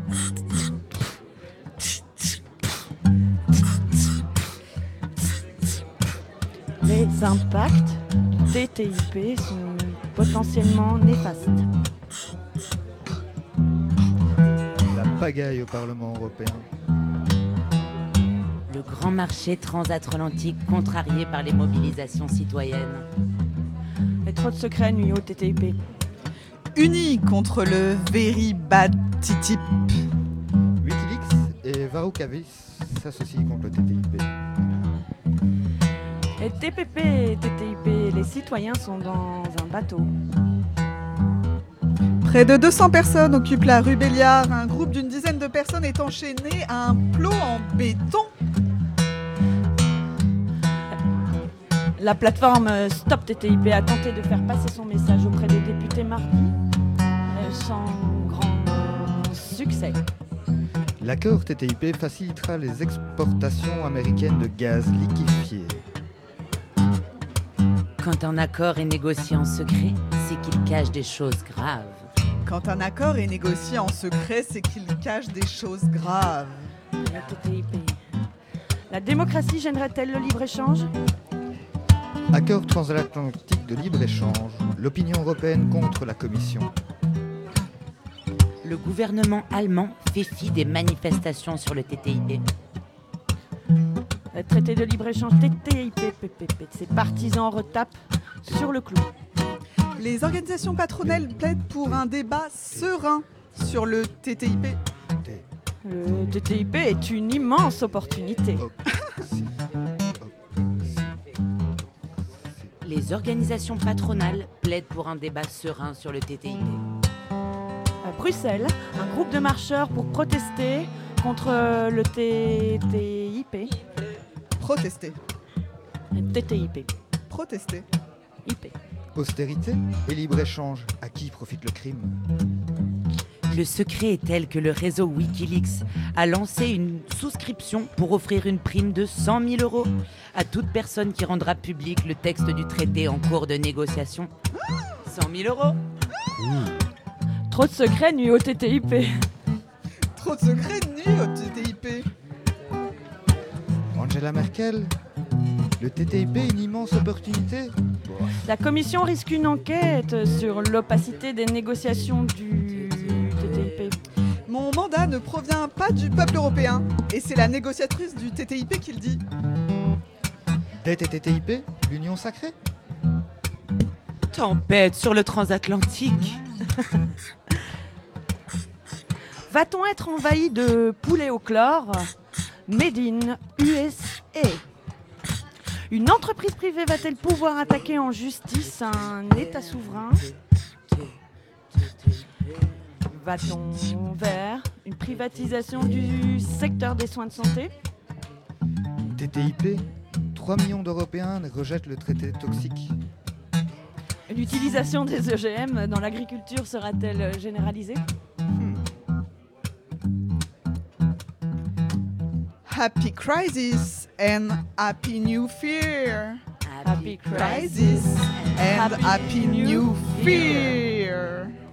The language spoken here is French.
Les impacts du TTIP sont potentiellement néfastes. La pagaille au Parlement européen. Le grand marché transatlantique contrarié par les mobilisations citoyennes. Et trop de secrets nuit au TTIP. Unis contre le very bad TTIP. Wikileaks et Varoufakis s'associent contre le TTIP. Et TPP et TTIP, les citoyens sont dans un bateau. Près de 200 personnes occupent la rue Béliard. Un groupe d'une dizaine de personnes est enchaîné à un plot en béton. La plateforme Stop TTIP a tenté de faire passer son message auprès des députés mardi, sans grand succès. L'accord TTIP facilitera les exportations américaines de gaz liquéfié. Quand un accord est négocié en secret, c'est qu'il cache des choses graves. Quand un accord est négocié en secret, c'est qu'il cache des choses graves. Le TTIP. La démocratie gênerait-elle le libre-échange ? Accord transatlantique de libre-échange. L'opinion européenne contre la Commission. Le gouvernement allemand fait fi des manifestations sur le TTIP. Le traité de libre-échange TTIP, ses partisans retapent sur le clou. Les organisations patronales plaident pour un débat serein sur le TTIP. Le TTIP est une immense opportunité. Les organisations patronales plaident pour un débat serein sur le TTIP. À Bruxelles, un groupe de marcheurs pour protester contre le TTIP. Protester. TTIP. Protester. IP. Austérité et libre-échange. À qui profite le crime ? Le secret est tel que le réseau Wikileaks a lancé une souscription pour offrir une prime de 100 000 € à toute personne qui rendra public le texte du traité en cours de négociation. 100 000 €. Trop de secrets nuit au TTIP. Trop de secrets nuit au TTIP. Angela Merkel ? Le TTIP est une immense opportunité ? La Commission risque une enquête sur l'opacité des négociations du TTIP. Mon mandat ne provient pas du peuple européen. Et c'est la négociatrice du TTIP qui le dit. Dette et TTIP ? L'union sacrée ? Tempête sur le transatlantique. Va-t-on être envahi de poulets au chlore ? Made in USA. Une entreprise privée va-t-elle pouvoir attaquer en justice un État souverain ? Va-t-on vers une privatisation du secteur des soins de santé ? TTIP ? 3 millions d'Européens rejettent le traité toxique. L'utilisation des OGM dans l'agriculture sera-t-elle généralisée ? Happy Crisis and Happy New Fear. Happy Crisis and Happy New Fear.